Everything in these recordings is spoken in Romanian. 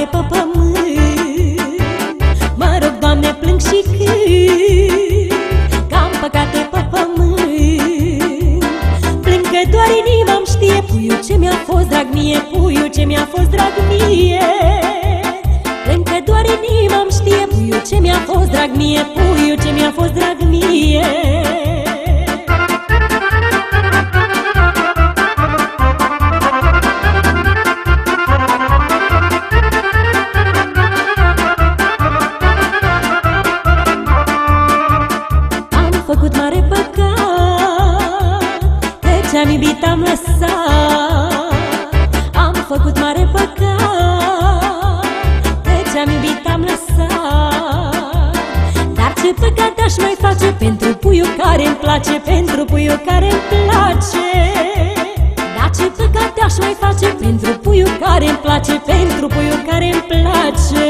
păcate pe pământ. Mă rog, Doamne, plâng și cânt, că am păcate pe pământ. Plâng că doar inima-mi știe puiul ce mi-a fost drag mie, puiul ce mi-a fost drag mie. Plâng că doar inima-mi știe puiul ce mi-a fost drag mie, puiul ce mi-a fost drag mie. Făcut mare păcat, că ce-am iubit am lăsat. Am făcut mare păcat, că ce-am iubit am lăsat. Dar ce păcat aș mai face pentru puiul care-mi place, pentru puiul care-mi place. Dar ce păcat aș mai face pentru puiul care-mi place, pentru puiul care-mi place.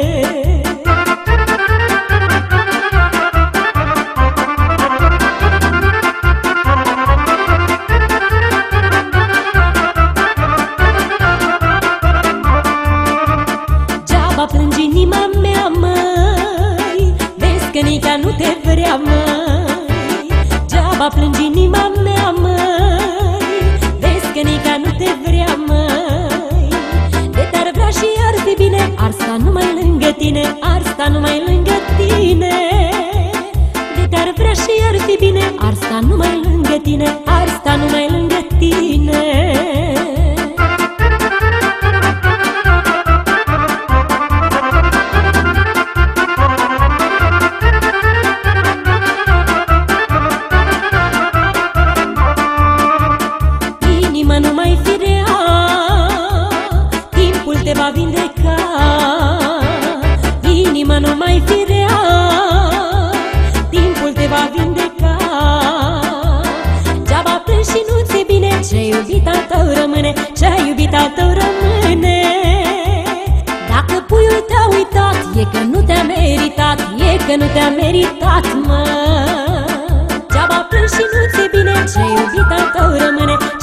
Plângi inima mea, măi, vezi că nici nu te vrea, măi. Deaba plângi inima mea, măi, vezi că nici nu te vrea, măi. De te-ar vrea și ar fi bine, ar sta numai lângă tine, ar sta numai lângă tine. De te-ar vrea și ar fi bine, ar sta numai lângă tine, ar sta numai lângă tine. Nu mai fi rea, timpul te va vindeca. Inima nu mai fi rea, timpul te va vindeca. Deaba plângi și nu ți-e bine, ce-ai iubit al tău rămâne, ce-ai iubit al tău rămâne. Dacă puiul te-a uitat, e că nu te-a meritat, e că nu te-a meritat, mă. Deaba plângi și nu ți-e bine, ce-ai iubit al tău rămâne,